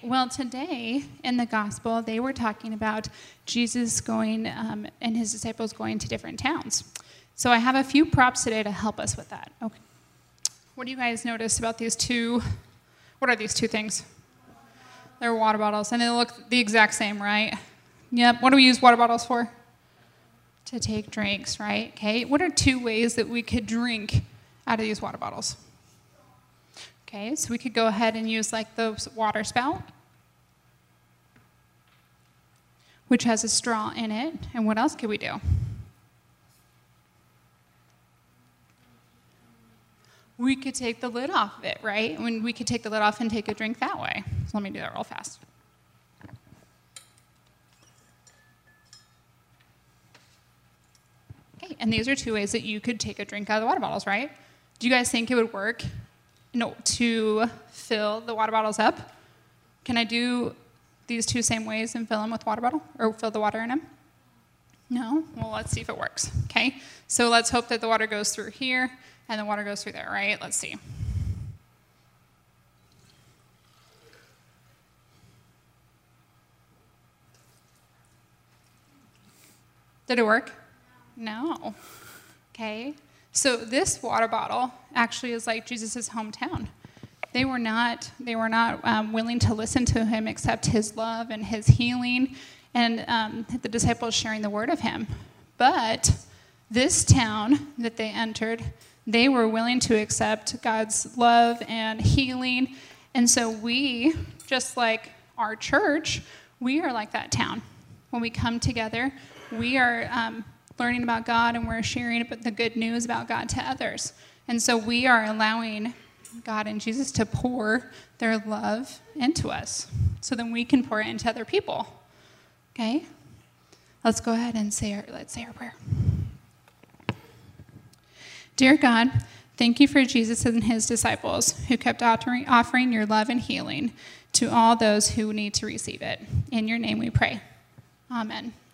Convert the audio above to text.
well, today in the gospel, they were talking about Jesus going and his disciples going to different towns. So I have a few props today to help us with that. Okay. What do you guys notice about these two? What are these two things? They're water bottles, and they look the exact same, right? Yep. What do we use water bottles for? To take drinks, right? Okay. What are two ways that we could drink out of these water bottles? Okay, so we could go ahead and use like the water spout, which has a straw in it. And what else could we do? We could take the lid off of it, right? When we could take the lid off and take a drink that way. So let me do that real fast. Okay, and these are two ways that you could take a drink out of the water bottles, right? Do you guys think it would work? No, to fill the water bottles up? Can I do these two same ways and fill them with water bottle? Or fill the water in them? No? Well, let's see if it works, okay? So let's hope that the water goes through here and the water goes through there, right? Let's see. Did it work? No. Okay. So this water bottle actually is like Jesus' hometown. They were not willing to listen to him except his love and his healing and the disciples sharing the word of him. But this town that they entered, they were willing to accept God's love and healing. And so we, just like our church, we are like that town. When we come together, we are learning about God, and we're sharing the good news about God to others. And so we are allowing God and Jesus to pour their love into us so then we can pour it into other people. Okay? Let's go ahead and let's say our prayer. Dear God, thank you for Jesus and his disciples who kept offering your love and healing to all those who need to receive it. In your name we pray. Amen.